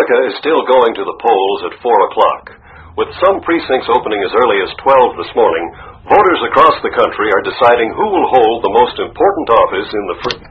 America is still going to the polls at 4 o'clock. With some precincts opening as early as 12 this morning, voters across the country are deciding who will hold the most important office in the free...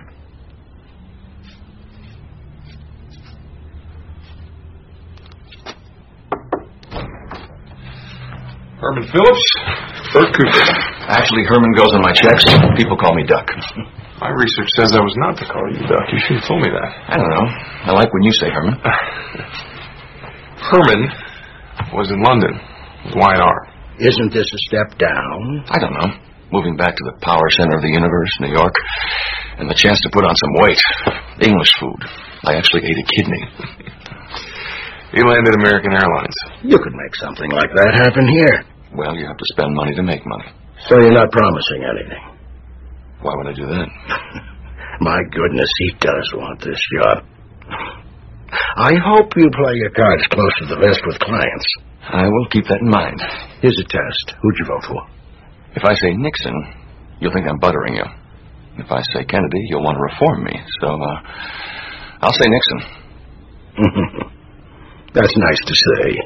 Herman Phillips, Bert Cooper. Actually, Herman goes on my checks. People call me Duck. My research says I was not to call you Duck. You should have told me that. I don't know. I like when you say Herman. Herman was in London with Y&R. Isn't this a step down? I don't know. Moving back to the power center of the universe, New York, and the chance to put on some weight. English food. I actually ate a kidney. He landed American Airlines. You could make something like that happen here. Well, you have to spend money to make money. So you're not promising anything? Why would I do that? My goodness, he does want this job. I hope you play your cards close to the vest with clients. I will keep that in mind. Here's a test. Who'd you vote for? If I say Nixon, you'll think I'm buttering you. If I say Kennedy, you'll want to reform me. So, I'll say Nixon. That's nice to say.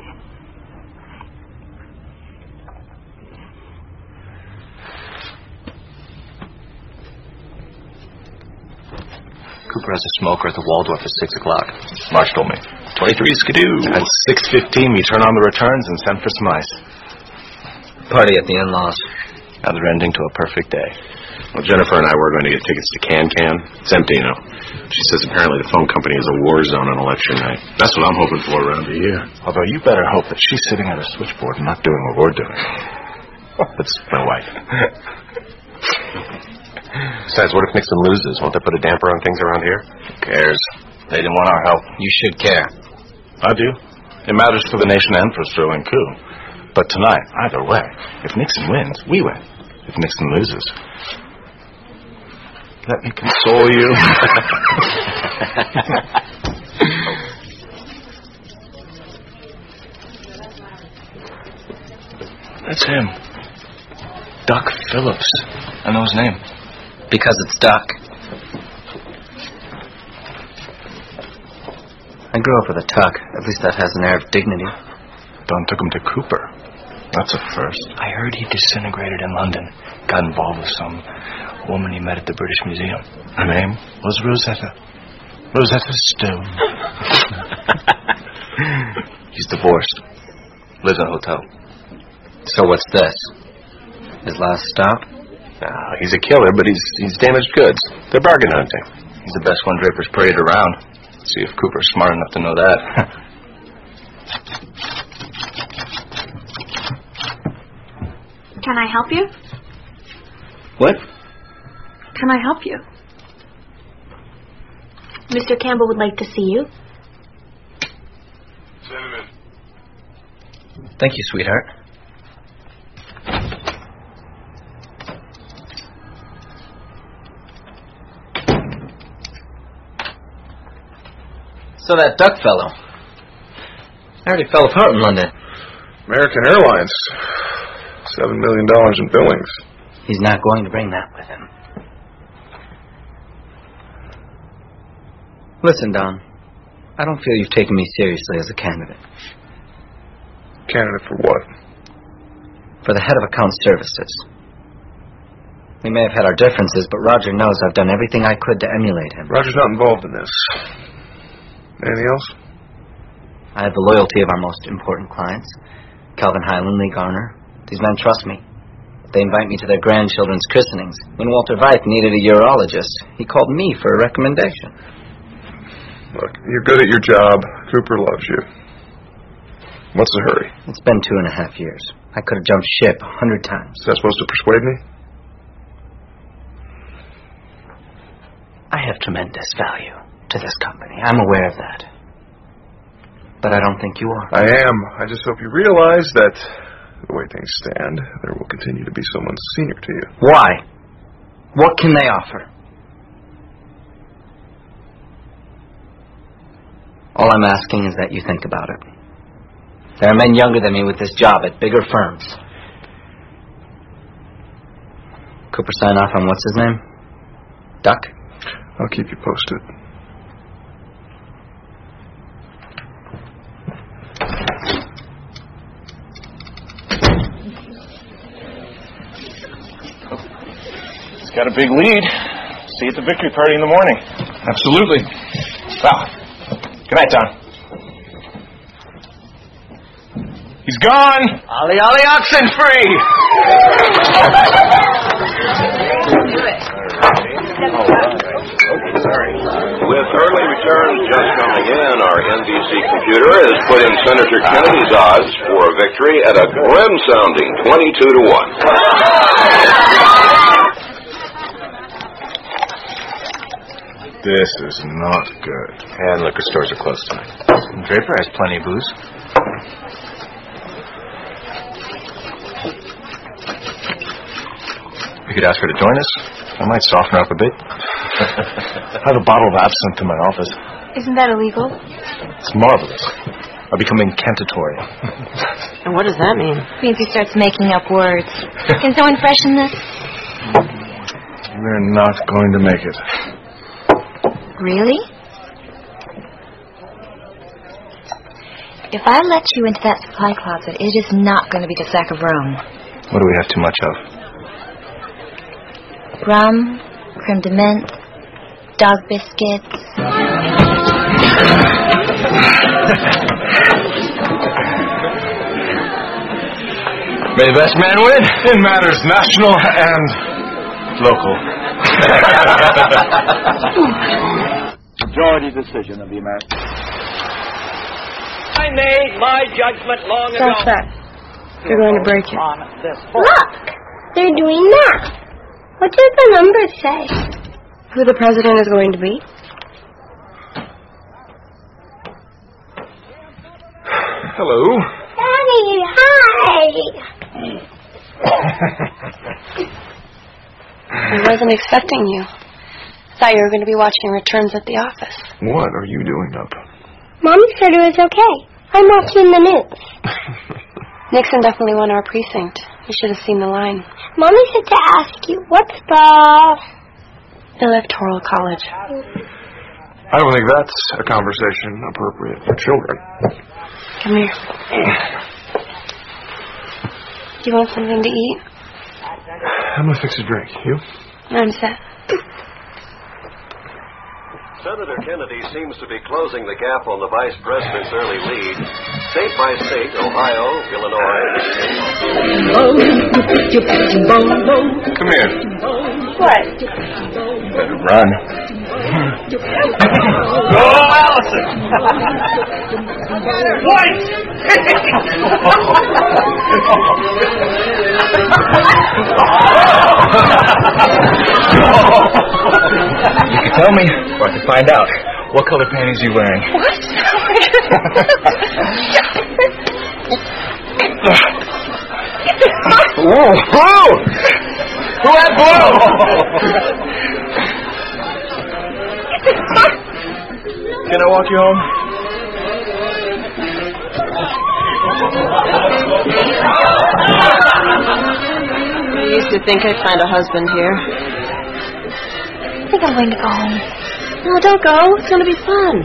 Cooper has a smoker at the Waldorf at 6 o'clock. March told me. 23 skidoo. At 6:15, we turn on the returns and send for some ice. Party at the in-laws. Another ending to a perfect day. Well, Jennifer and I were going to get tickets to Can. It's empty, you know. She says apparently the phone company is a war zone on election night. That's what I'm hoping for around here. Although you better hope that she's sitting at a switchboard and not doing what we're doing. That's my wife. Besides, what if Nixon loses? Won't they put a damper on things around here? Who cares? They didn't want our help. You should care. I do. It matters for the nation and for a Sterling coup. But tonight, either way, if Nixon wins, we win. If Nixon loses, let me console you. That's him. Duck Phillips. I know his name. Because it's Duck. I grew up with a tuck. At least that has an air of dignity. Don took him to Cooper. That's a first. I heard he disintegrated in London. Got involved with some woman he met at the British Museum. Her name was Rosetta. Rosetta Stone. He's divorced. Lives in a hotel. So what's this? His last stop? Nah, he's a killer, but he's damaged goods. They're bargain hunting. He's the best one Draper's paraded around. See if Cooper's smart enough to know that. Can I help you? What? Can I help you? Mr. Campbell would like to see you. Send him in. Thank you, sweetheart. So that Duck fellow. I heard he fell apart in London. American Airlines. $7 million in billings. He's not going to bring that with him. Listen, Don. I don't feel you've taken me seriously as a candidate. Candidate for what? For the head of account services. We may have had our differences, but Roger knows I've done everything I could to emulate him. Roger's not involved in this. Anything else? I have the loyalty of our most important clients. Calvin Highland, Lee Garner. These men trust me. They invite me to their grandchildren's christenings. When Walter Veith needed a urologist, he called me for a recommendation. Look, you're good at your job. Cooper loves you. What's the hurry? It's been 2.5 years. I could have jumped ship 100 times. Is that supposed to persuade me? I have tremendous value to this company. I'm aware of that. But I don't think you are. I am. I just hope you realize that the way things stand, there will continue to be someone senior to you. Why? What can they offer? All I'm asking is that you think about it. There are men younger than me with this job at bigger firms. Cooper sign off on what's his name? Duck? I'll keep you posted. He's got a big lead. See you at the victory party in the morning. Absolutely. Well, good night, Don. He's gone! Ollie, ollie, oxen free! With early returns just coming in, our NBC computer has put in Senator Kennedy's odds for a victory at a grim-sounding 22-1. This is not good. And liquor stores are closed tonight. Draper has plenty of booze. You could ask her to join us. I might soften her up a bit. I have a bottle of absinthe in my office. Isn't that illegal? It's marvelous. I'll become incantatory. And what does that mean? It means he starts making up words. Can someone freshen this? We're not going to make it. Really? If I let you into that supply closet, it is not going to be the sack of rum. What do we have too much of? Rum, creme de menthe, dog biscuits. May the best man win in matters national and local. Majority decision of the American. I made my judgment long ago. Stop that. You're going to break it. Look! They're doing math. What does the numbers say? Who the president is going to be? Hello. Daddy, hi! I wasn't expecting you. Thought you were going to be watching returns at the office. What are you doing up? Mommy said it was okay. I'm watching the news. Nixon definitely won our precinct. You should have seen the line. Mommy said to ask you, what's the Electoral College? I don't think that's a conversation appropriate for children. Come here. Do you want something to eat? I'm gonna fix a drink. You? I'm set. Senator Kennedy seems to be closing the gap on the vice president's early lead. State by state, Ohio, Illinois, Come here. What? Better run. Go, Allison! White! You can tell me, or I can find out. What color panties are you wearing? What? Whoa! Blue! Who had blue? Can I walk you home? I used to think I'd find a husband here. I think I'm going to go home. No, don't go. It's going to be fun.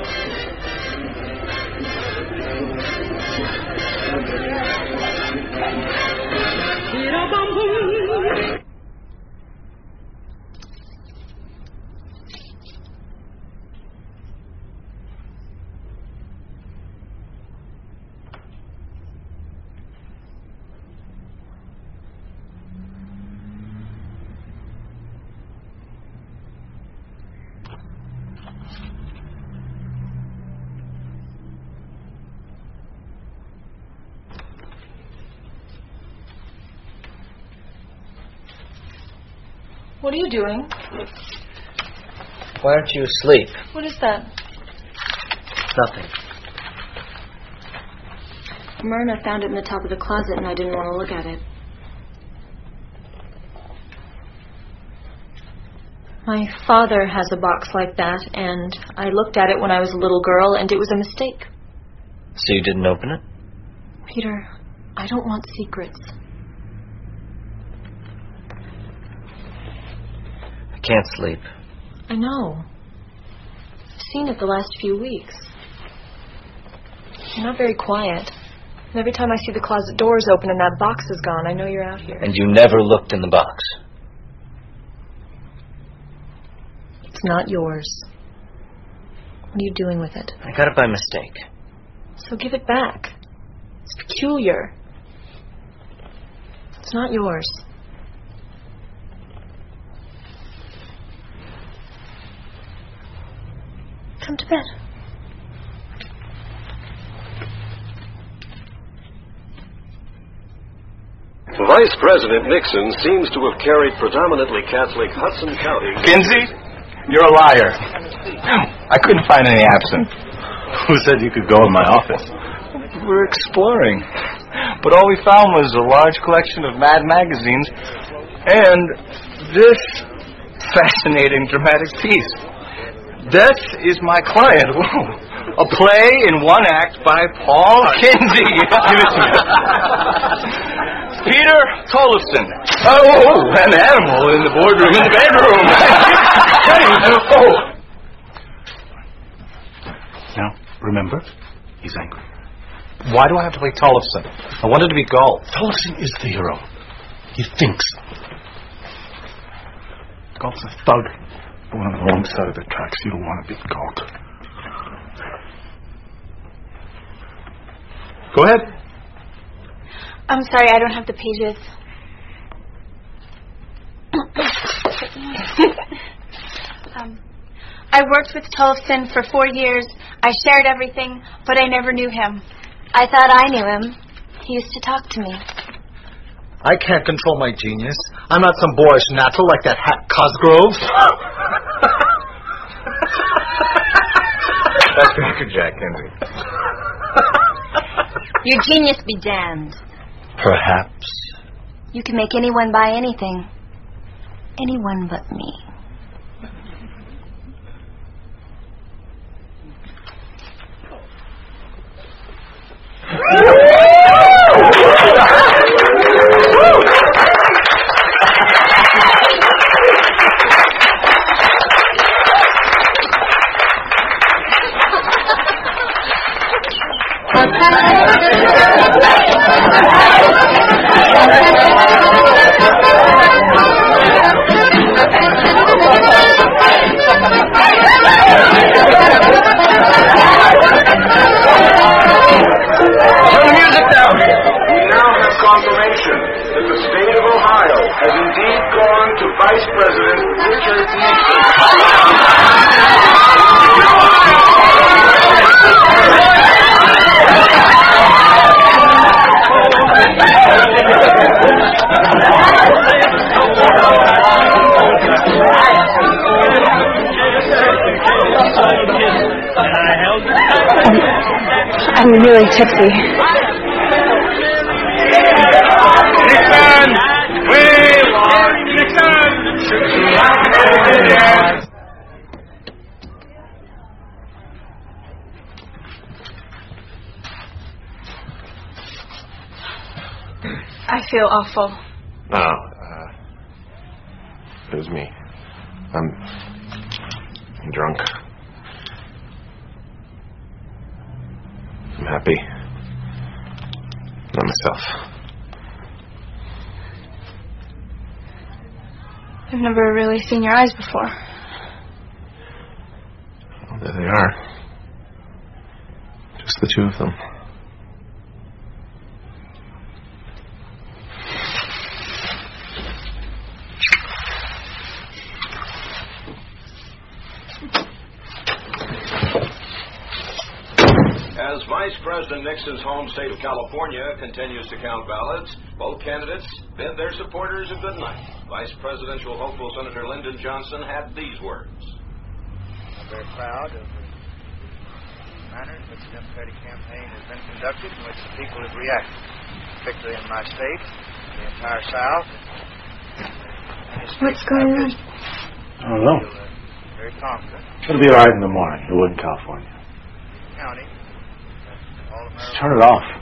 What are you doing? Why aren't you asleep? What is that? Nothing. Myrna found it in the top of the closet and I didn't want to look at it. My father has a box like that and I looked at it when I was a little girl and it was a mistake. So you didn't open it? Peter, I don't want secrets. I can't sleep. I know. I've seen it the last few weeks. You're not very quiet. And every time I see the closet doors open and that box is gone, I know you're out here. And you never looked in the box? It's not yours. What are you doing with it? I got it by mistake. So give it back. It's peculiar. It's not yours. Come to bed. Vice President Nixon seems to have carried predominantly Catholic Hudson County. Kinsey, you're a liar. I couldn't find any absent. Who said you could go in my office? We were exploring. But all we found was a large collection of Mad magazines and this fascinating dramatic piece. Death is My Client. Whoa. A play in one act by Paul Kinsey. Give it to me. Peter Tollefson. Oh, an animal in the boardroom, in the bedroom. Now, remember, he's angry. Why do I have to play Tollefson? I wanted to be Galt. Tollefson is the hero. He thinks. Galt's a thug. But on the wrong side of the tracks, you don't want to be Galt. Go ahead. I'm sorry, I don't have the pages. I worked with Tollefson for 4 years. I shared everything, but I never knew him. I thought I knew him. He used to talk to me. I can't control my genius. I'm not some boorish natural like that hack Cosgrove. That's Cracker Jack, Kinsey. Your genius be damned. Perhaps. You can make anyone buy anything. Anyone but me. I'm really tipsy. Nixon! We want Nixon! I feel awful. No, it was me. I'm drunk. I'm happy. Not myself. I've never really seen your eyes before. Well, there they are. Just the two of them. As Vice President Nixon's home state of California continues to count ballots, both candidates bid their supporters a good night. Vice Presidential hopeful Senator Lyndon Johnson had these words. I'm very proud of the manner in which the Democratic campaign has been conducted, in which the people have reacted, particularly in my state, the entire South. What's going on? I don't know. Very confident. It'll be all right in the morning. You're in California. County. Just turn it off.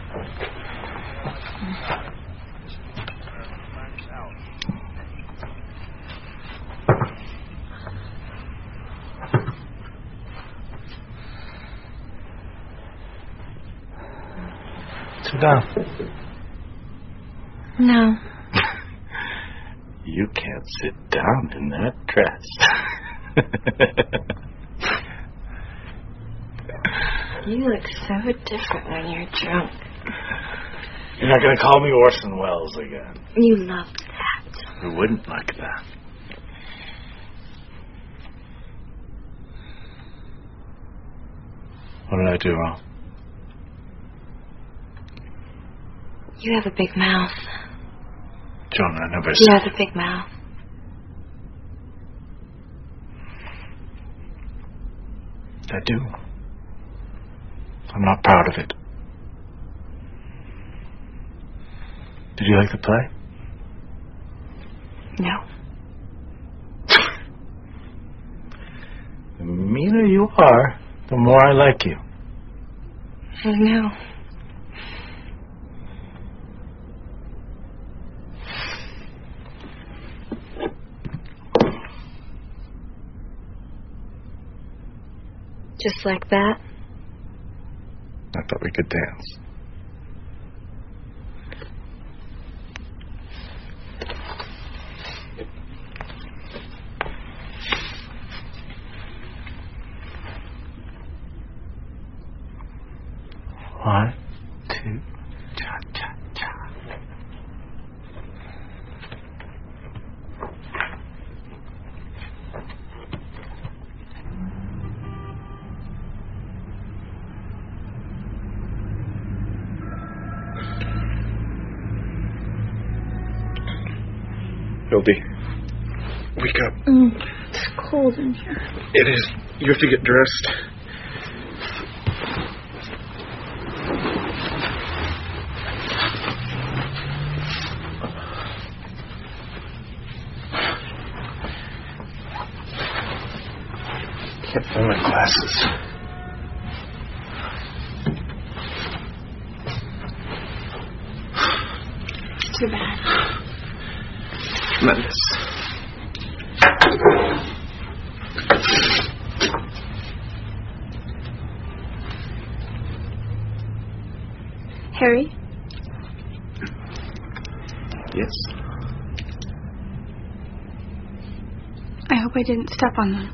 Sit down. No. You can't sit down in that dress. You look so different when you're drunk. You're not going to call me Orson Welles again. You love that. Who wouldn't like that? What did I do wrong? You have a big mouth. Joan, I never You said... have a big mouth. I do. I'm not proud of it. Did you like the play? No. The meaner you are, the more I like you. I know. Just like that? I thought we could dance. One, two, cha-cha-cha. Hildy, wake up. It's cold in here. It is. You have to get dressed. Can't find my glasses. Too bad. Tremendous. Harry? Yes. I hope I didn't step on them.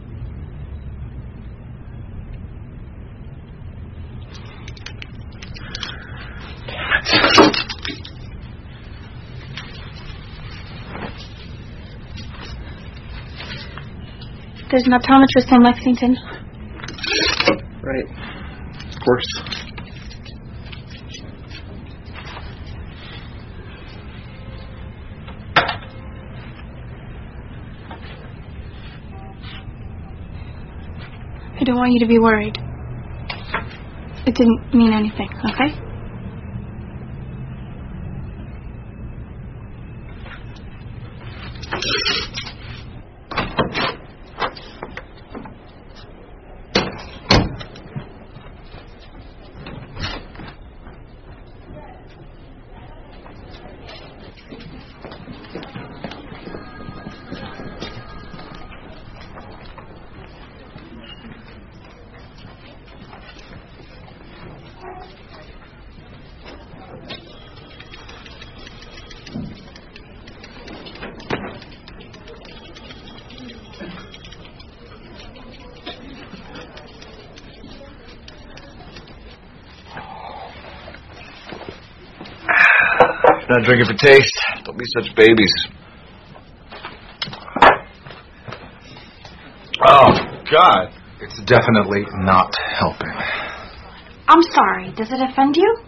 There's an optometrist in Lexington. Right. Of course. I don't want you to be worried. It didn't mean anything, okay? Not drinking for taste. Don't be such babies. Oh, God. It's definitely not helping. I'm sorry. Does it offend you?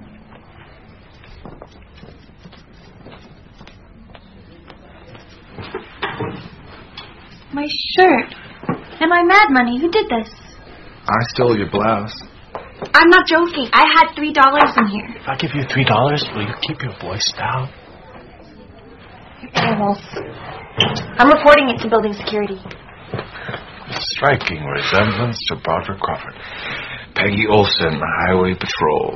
My shirt. And my Mad Money. Who did this? I stole your blouse. I'm not joking. I had $3 in here. If I give you $3, will you keep your voice down? You're animals. I'm reporting it to building security. Striking resemblance to Broderick Crawford. Peggy Olson, Highway Patrol.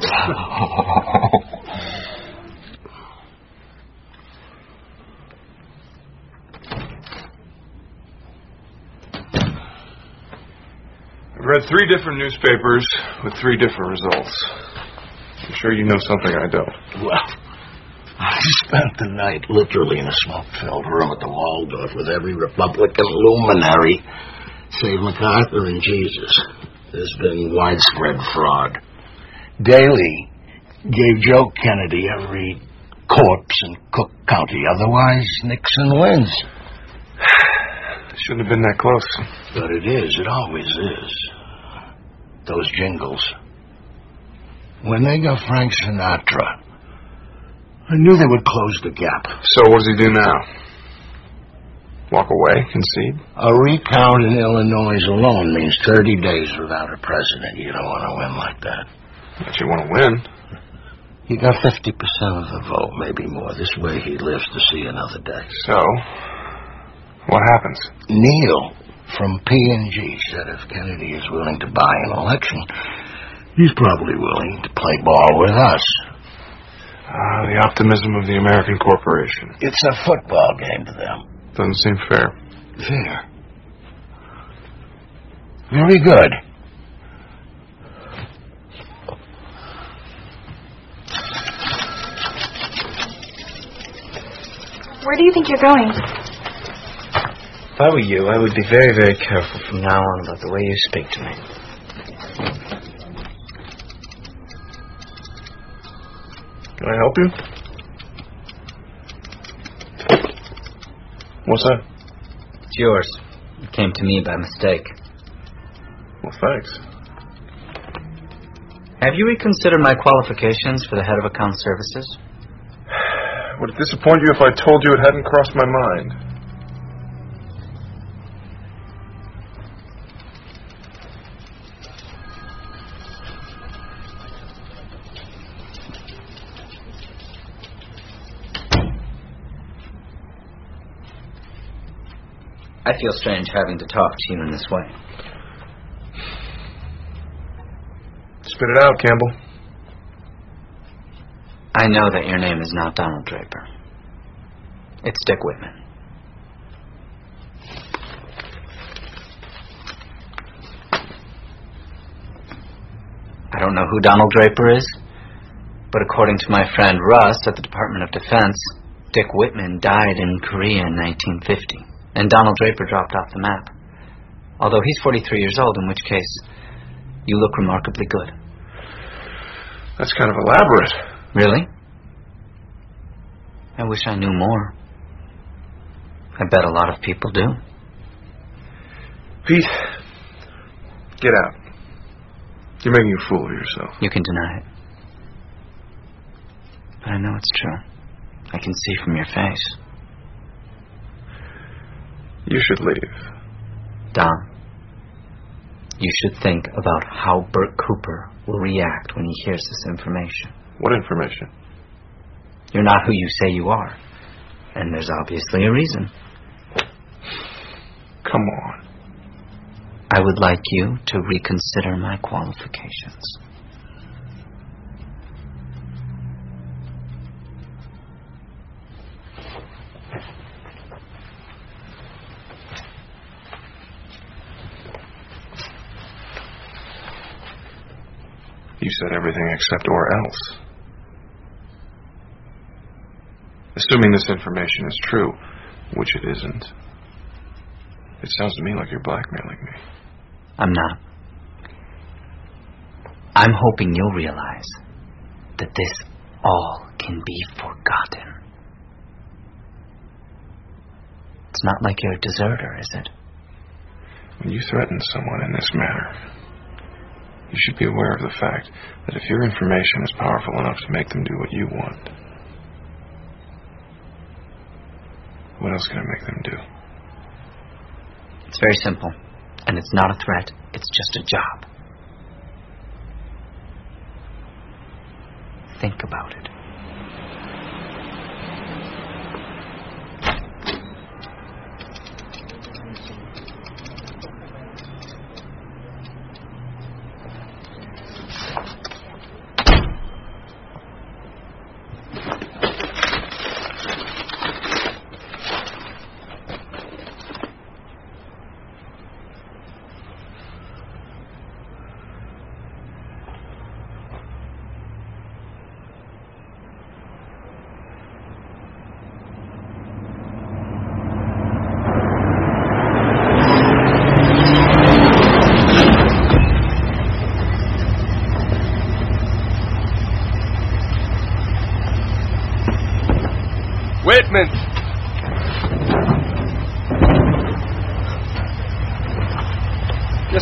I've read 3 different newspapers with 3 different results. I'm sure you know something I don't. Well, I spent the night literally in a smoke-filled room at the Waldorf with every Republican luminary Save MacArthur and Jesus. There's been widespread fraud. Daley gave Joe Kennedy every corpse in Cook County. Otherwise, Nixon wins. Shouldn't have been that close. But it is. It always is. Those jingles. When they got Frank Sinatra, I knew they would close the gap. So what does he do now? Walk away? Concede? A recount in Illinois alone means 30 days without a president. You don't want to win like that. But you want to win. He got 50% of the vote, maybe more. This way he lives to see another day. So, what happens? Neil from P&G said if Kennedy is willing to buy an election, he's probably willing to play ball with us. The optimism of the American corporation. It's a football game to them. Doesn't seem fair. Fair. Very good. Where do you think you're going? If I were you, I would be very, very careful from now on about the way you speak to me. Can I help you? What's that? It's yours. It came to me by mistake. Well, thanks. Have you reconsidered my qualifications for the head of account services? Would it disappoint you if I told you it hadn't crossed my mind? I feel strange having to talk to you in this way. Spit it out, Campbell. I know that your name is not Donald Draper. It's Dick Whitman. I don't know who Donald Draper is, but according to my friend Rust at the Department of Defense, Dick Whitman died in Korea in 1950, and Donald Draper dropped off the map. Although he's 43 years old, in which case you look remarkably good. That's kind of elaborate. Really? I wish I knew more. I bet a lot of people do. Pete, get out. You're making a fool of yourself. You can deny it. But I know it's true. I can see from your face. You should leave. Don, you should think about how Bert Cooper will react when he hears this information. What information? You're not who you say you are. And there's obviously a reason. Come on. I would like you to reconsider my qualifications. You said everything except or else. Assuming this information is true, which it isn't, it sounds to me like you're blackmailing me. I'm not. I'm hoping you'll realize that this all can be forgotten. It's not like you're a deserter, is it? When you threaten someone in this manner, you should be aware of the fact that if your information is powerful enough to make them do what you want, what else can it make them do? It's very simple. And it's not a threat. It's just a job. Think about it.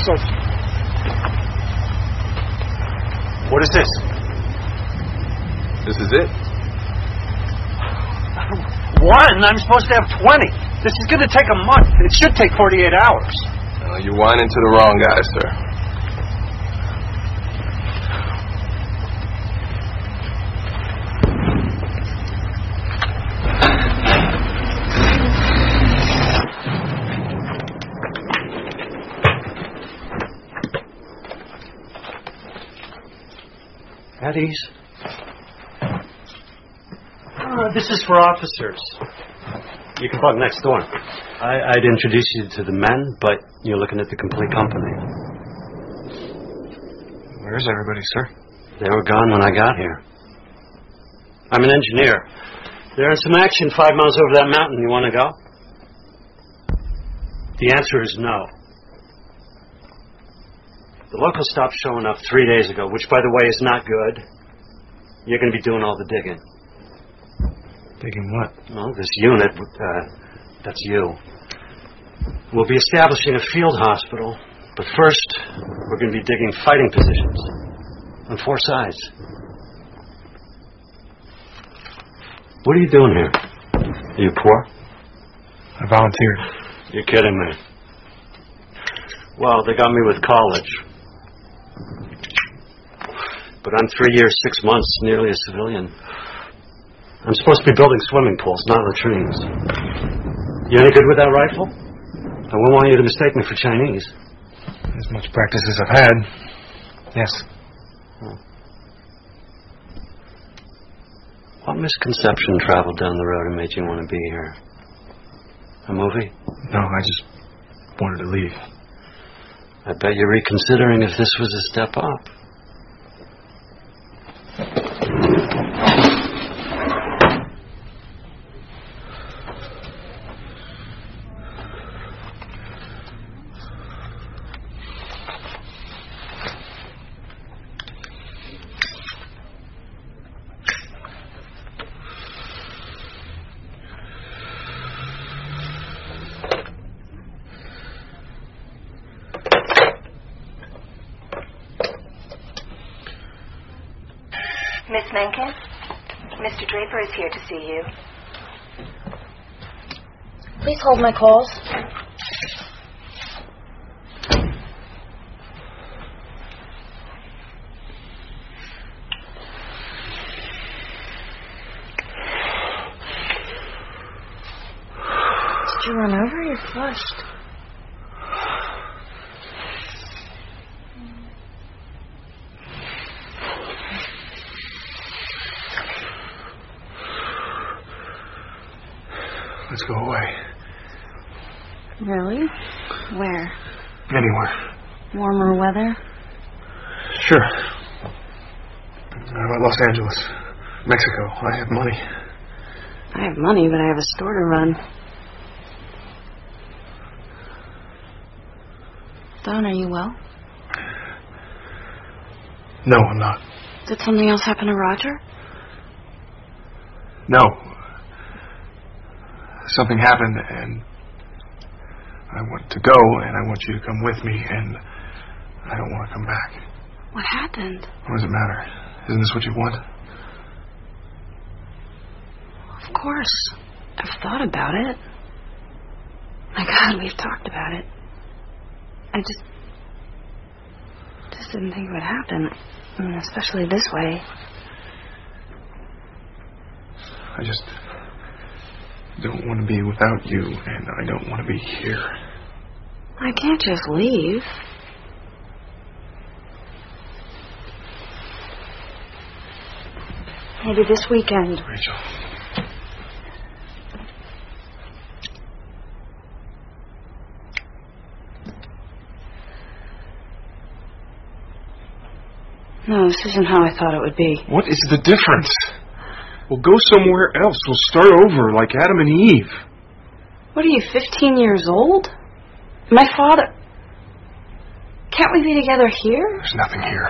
missiles. What is this? This is it. One? I'm supposed to have 20. This is going to take a month. It should take 48 hours. You're whining to the wrong guy, sir. At ease. This is for officers. You can park next door. I'd introduce you to the men, but you're looking at the complete company. Where's everybody, sir? They were gone when I got here. I'm an engineer. There's some action 5 miles over that mountain. You want to go? The answer is no. The locals stopped showing up 3 days ago, which, by the way, is not good. You're going to be doing all the digging. Digging what? Well, this unit, that's you. We'll be establishing a field hospital, but first, we're going to be digging fighting positions on 4 sides. What are you doing here? Are you poor? I volunteered. You're kidding me. Well, they got me with college. But I'm 3 years, 6 months, nearly a civilian. I'm supposed to be building swimming pools, not latrines. You any good with that rifle? I wouldn't want you to mistake me for Chinese. As much practice as I've had. Yes. What misconception traveled down the road and made you want to be here? A movie? No, I just wanted to leave. I bet you're reconsidering if this was a step up. Miss Mencken? Mr. Draper is here to see you. Please hold my calls. Did you run over? You're flushed. Let's go away. Really? Where? Anywhere. Warmer weather? Sure. How about Los Angeles? Mexico. I have money. I have money, but I have a store to run. Don, are you well? No, I'm not. Did something else happen to Roger? No. Something happened, and I want to go, and I want you to come with me, and I don't want to come back. What happened? What does it matter? Isn't this what you want? Of course. I've thought about it. My God, we've talked about it. I just didn't think it would happen. I mean, especially this way. I just don't want to be without you, and I don't want to be here. I can't just leave. Maybe this weekend. Rachel. No, this isn't how I thought it would be. What is the difference? We'll go somewhere else. We'll start over like Adam and Eve. What are you, 15 years old? My father... Can't we be together here? There's nothing here.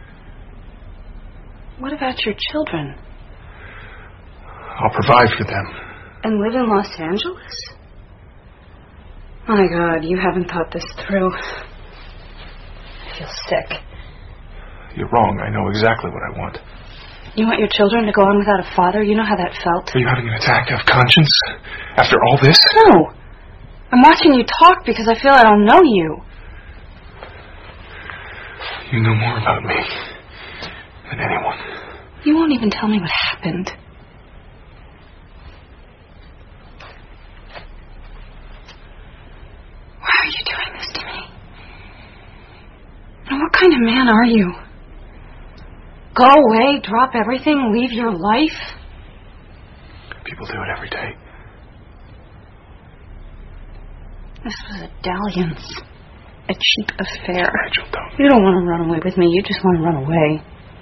What about your children? I'll provide for them. And live in Los Angeles? My God, you haven't thought this through. feel sick. You're wrong. I know exactly what I want. You want your children to go on without a father? You know how that felt. Are you having an attack of conscience after all this? No. I'm watching you talk because I feel I don't know you. You know more about me than anyone. You won't even tell me what happened. Why are you doing this to me? And what kind of man are you? Go away, drop everything, leave your life? People do it every day. This was a dalliance. A cheap affair. Rachel, don't. You don't want to run away with me. You just want to run away.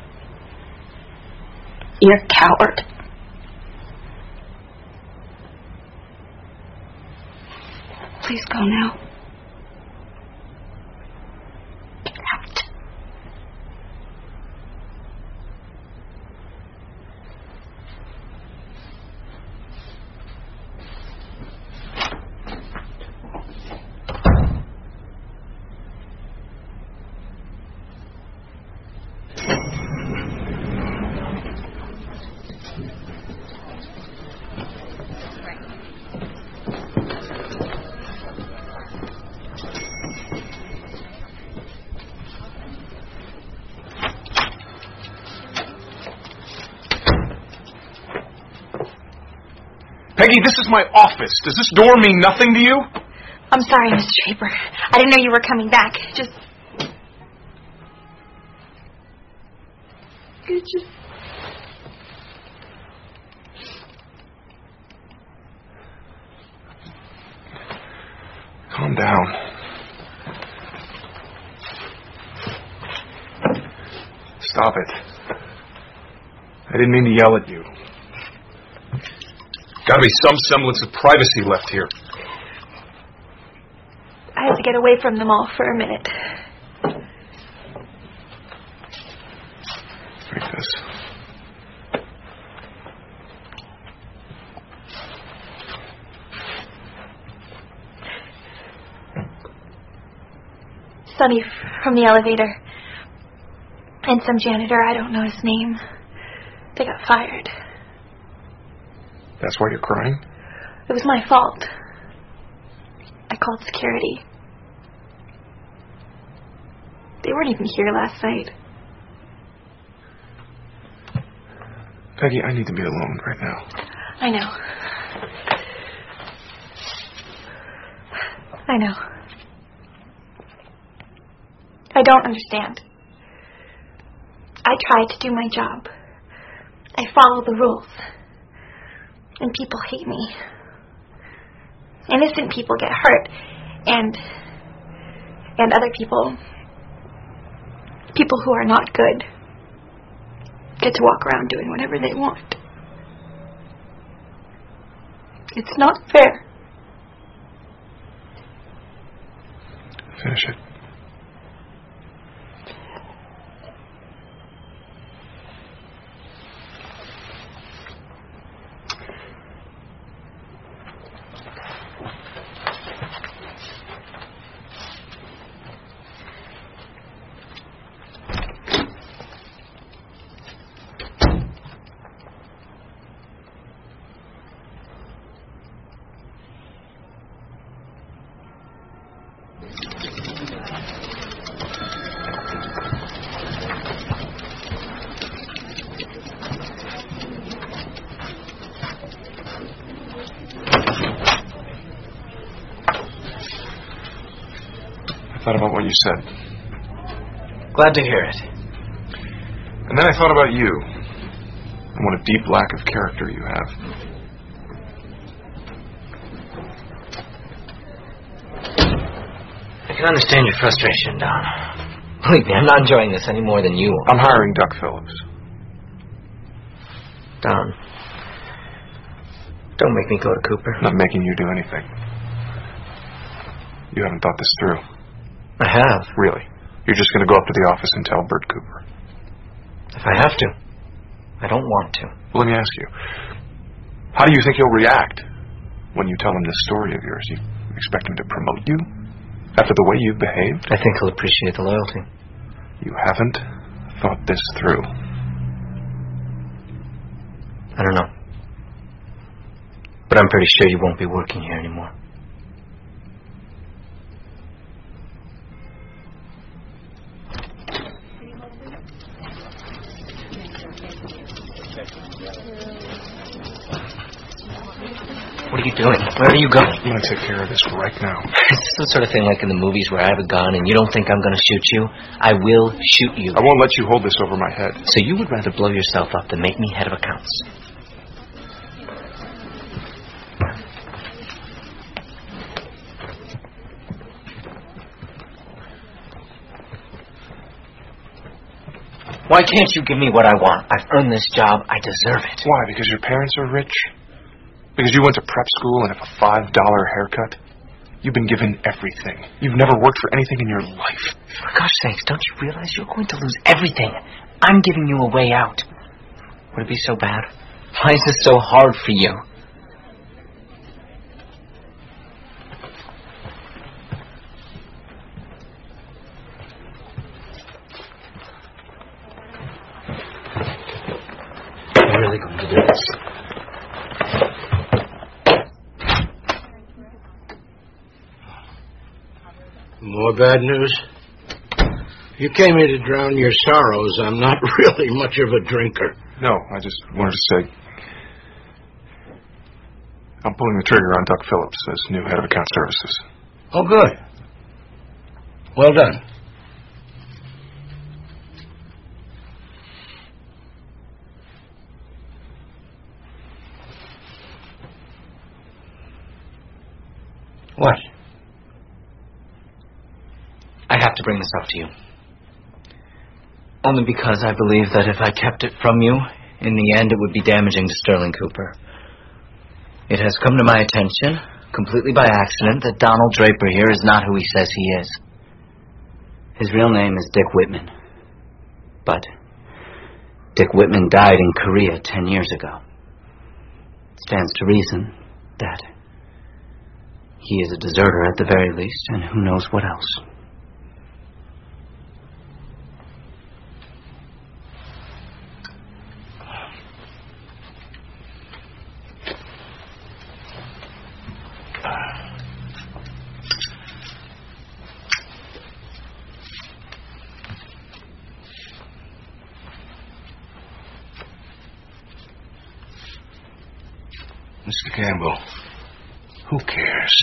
You're a coward. Please go now. Get out. Peggy, this is my office. Does this door mean nothing to you? I'm sorry, Mr. Draper. I didn't know you were coming back. Calm down. Stop it. I didn't mean to yell at you. Gotta be some semblance of privacy left here. I had to get away from them all for a minute. Like this. Sonny from the elevator. And some janitor, I don't know his name. They got fired. That's why you're crying? It was my fault. I called security. They weren't even here last night. Peggy, I need to be alone right now. I know. I know. I don't understand. I try to do my job. I follow the rules. And people hate me. Innocent people get hurt. And other people who are not good, get to walk around doing whatever they want. It's not fair. Finish it. I thought about what you said. Glad to hear it. And then I thought about you. And what a deep lack of character you have. I can understand your frustration, Don. Believe me, I'm not enjoying this any more than you are. I'm hiring Duck Phillips. Don, don't make me go to Cooper. I'm not making you do anything. You haven't thought this through. I have. Really? You're just going to go up to the office and tell Bert Cooper? If I have to. I don't want to. Well, let me ask you. How do you think he'll react when you tell him this story of yours? You expect him to promote you? After the way you've behaved? I think he'll appreciate the loyalty. You haven't thought this through. I don't know. But I'm pretty sure you won't be working here anymore. What are you doing? Where are you going? I'm going to take care of this right now. It's the sort of thing like in the movies where I have a gun and you don't think I'm going to shoot you. I will shoot you. I won't let you hold this over my head. So you would rather blow yourself up than make me head of accounts? Why can't you give me what I want? I've earned this job. I deserve it. Why? Because your parents are rich? Because you went to prep school and have a $5 haircut? You've been given everything. You've never worked for anything in your life. For gosh sakes, don't you realize you're going to lose everything? I'm giving you a way out. Would it be so bad? Why is this so hard for you? I'm really going to do this. More bad news? You came here to drown your sorrows. I'm not really much of a drinker. No, I just wanted to say I'm pulling the trigger on Doug Phillips as new head of account services. Oh, good. Well done. What? I have to bring this up to you. Only because I believe that if I kept it from you, in the end it would be damaging to Sterling Cooper. It has come to my attention, completely by accident, that Donald Draper here is not who he says he is. His real name is Dick Whitman. But Dick Whitman died in Korea 10 years ago. It stands to reason that he is a deserter at the very least, and who knows what else. Mr. Campbell, who cares?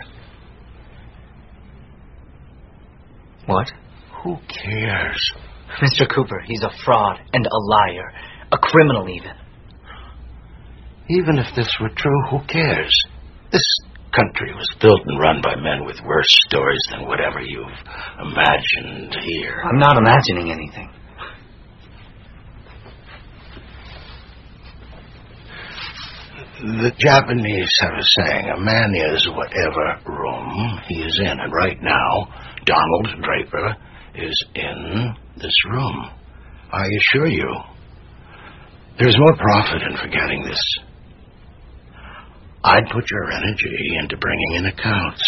What? Who cares? Mr. Cooper, he's a fraud and a liar. A criminal, even. Even if this were true, who cares? This country was built and run by men with worse stories than whatever you've imagined here. I'm not imagining anything. The Japanese have a saying, a man is whatever room he is in. And right now, Donald Draper is in this room. I assure you, there's more profit in forgetting this. I'd put your energy into bringing in accounts.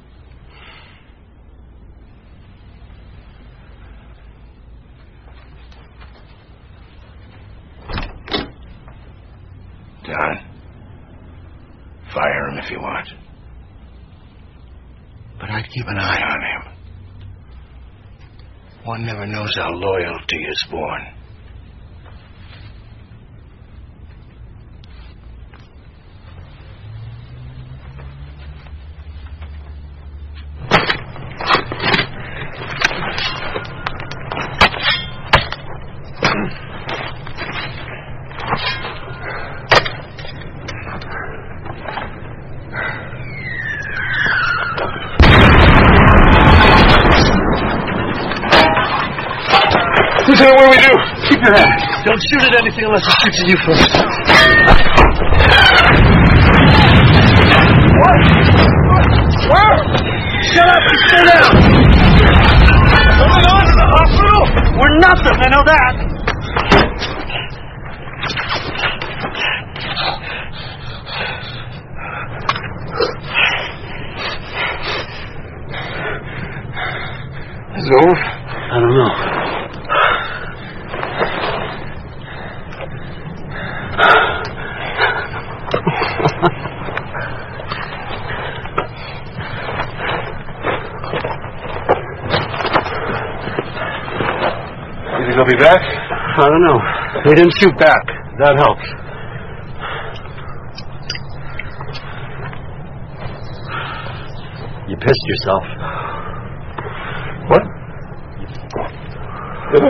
John. Fire him if you want. But I'd keep an eye on him. One never knows how loyalty is born. Lieutenant, what do we do? Keep your head. Don't shoot at anything unless it shoots at you first. What? Where? Shut up and stay down. What's going on in the hospital? We're nothing, I know that. Is it over? I don't know. they'll be back? I don't know. They didn't shoot back. That helps. You pissed yourself. What? Did I?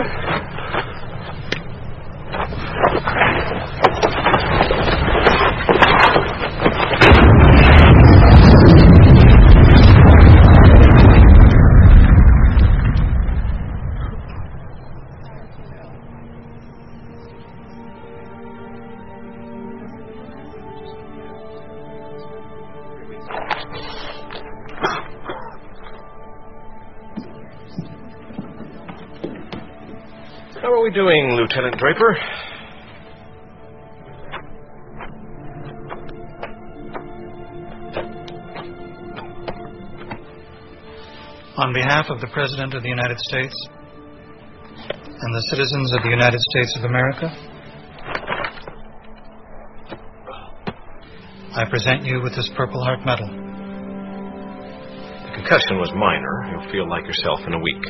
How are we doing, Lieutenant Draper? On behalf of the President of the United States and the citizens of the United States of America, I present you with this Purple Heart Medal. The concussion was minor. You'll feel like yourself in a week.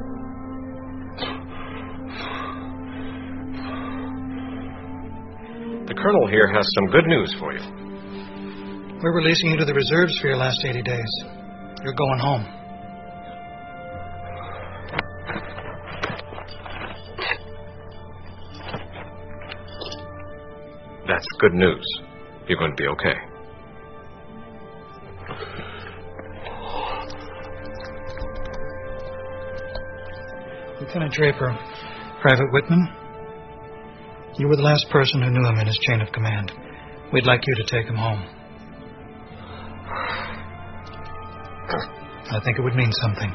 The Colonel here has some good news for you. We're releasing you to the reserves for your last 80 days. You're going home. That's good news. You're going to be okay. Lieutenant Draper, Private Whitman, you were the last person who knew him in his chain of command. We'd like you to take him home. I think it would mean something.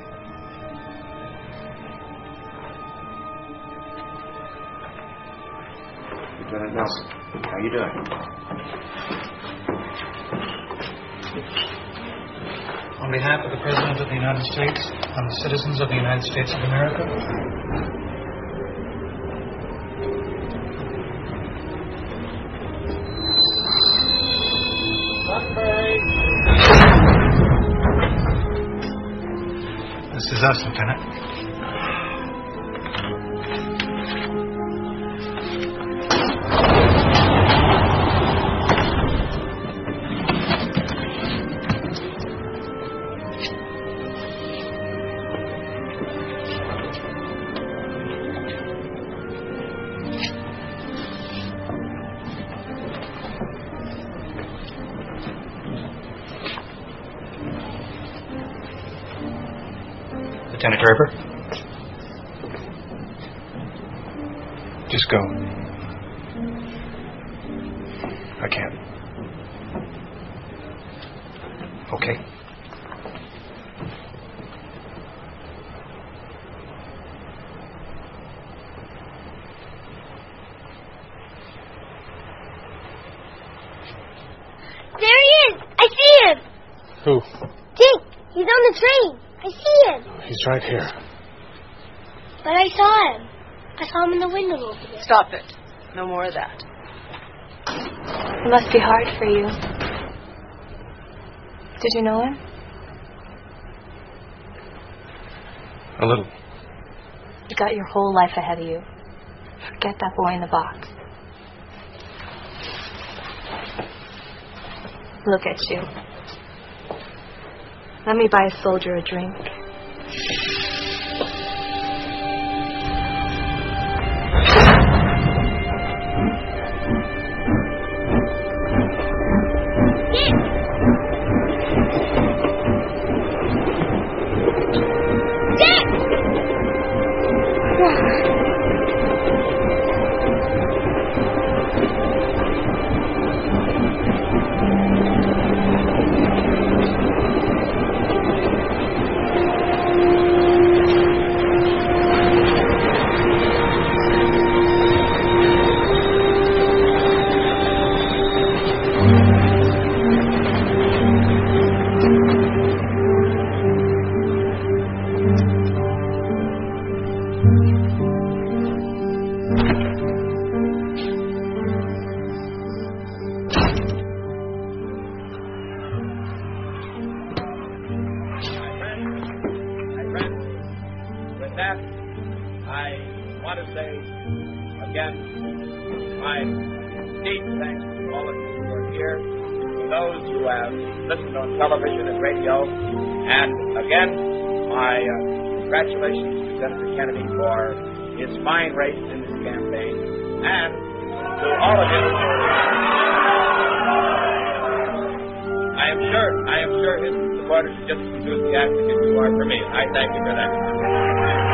Lieutenant Nelson, how you doing? On behalf of the President of the United States and the citizens of the United States of America, this is us, Lieutenant. Lieutenant Draper? Just go. I can't. Okay. There he is! I see him! Who? Dick! He's on the train! I see him! He's right here. But I saw him. I saw him in the window over there. Stop it. No more of that. It must be hard for you. Did you know him? A little. You got your whole life ahead of you. Forget that boy in the box. Look at you. Let me buy a soldier a drink. want to say again my deep thanks to all of you who are here, to those who have listened on television and radio, and again, my congratulations to Senator Kennedy for his fine race in this campaign, and to all of you. I am sure his supporters are just as enthusiastic as you are for me. I thank you for that.